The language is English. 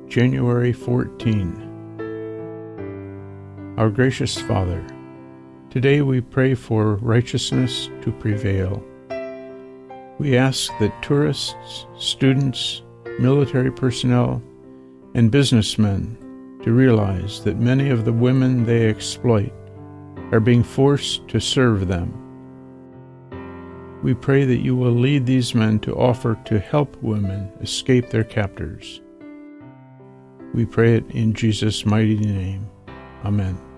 January 14. Our gracious Father, today we pray for righteousness to prevail. We ask that tourists, students, military personnel, and businessmen to realize that many of the women they exploit are being forced to serve them. We pray that you will lead these men to offer to help women escape their captors. We pray it in Jesus' mighty name. Amen.